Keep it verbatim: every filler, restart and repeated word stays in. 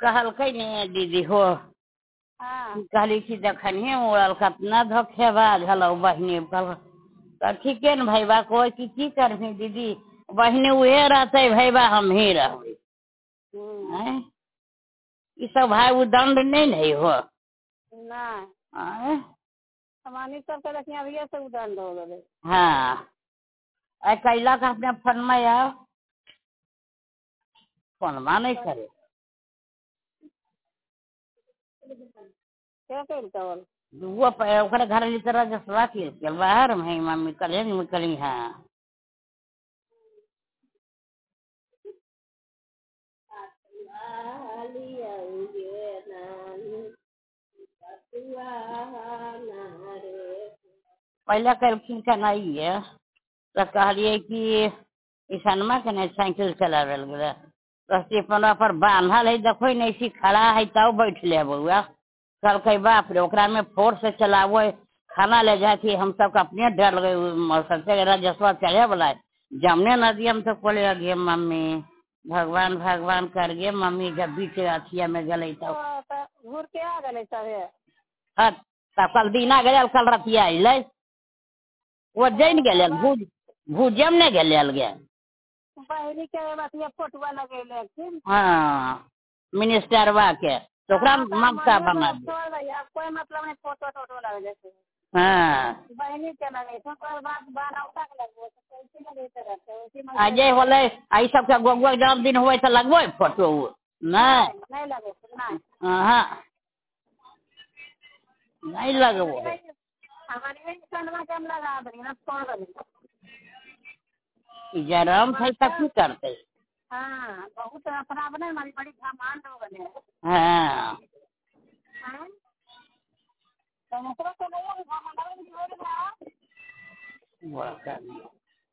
कहलकै ने दीदी हो हाँ कहली कि देखनिए उड़ल कितना धोखेबाज हलो बहिनी कहल तो ठीके न भैया कोई की की करबी दीदी बहिनी उहे रहते भैया हम ही रहबे हम्म, हैं ई सब भाई उदंड नहीं नहीं हो नहीं हैं हमारी सब के देखिए अभी से उदंड हो गए। हाँ ऐ कैला का अपने फोन में आओ फोनमा नहीं करे क्या करता बोल वो प- ओकरे घर की तरह जसवा के के बाहर में ही मम्मी कले निकली हाँ पहले कलखिन का नहीं है तो कहलिए कि ईसनमा के नहीं साइकिल चला गया रस्ते पर पर बांधल है देखो नहीं सी खड़ा है तब बैठ ले बउआ कहलकै बाप रे ओकरा में फोर्स से चलावो खाना ले जाती हम सबके अपने डर लगे सबसे राजस्व चढ़े वाला है जमने नदी हम तो बोले अगे मम्मी भगवान भगवान कर गे मम्मी जब बीच अथिया में गले तब घूर के आ गए सब हाँ, तब कल दीना गया कल रतिया अलै वो जैन गए भूज भूजम नहीं गए गया बहरी के बतिया फोटुआ लगे हाँ मिनिस्टरवा के तो ओकरा में ममता बना दे कोई मतलब नहीं फोटो टोटो लगे जैसे हाँ बहनी के लगे तो कोई बात बनौता के लगबो तो कैसे लगे रहते उसी में आ जे होले आई सबके गोगुआ जन्मदिन हुए तो लगबो फोटो नहीं नहीं नहीं लगे नहीं हाँ नहीं लगबो हमारे कनवा के हम लगा देंगे ना कौन लगे जरम थे तब की करते हाँ बहुत अपराध नहीं हमारी बड़ी घमंड हो गए हाँ हाँ तो मतलब तो नहीं घमंड हो गया बड़ा कर दिया।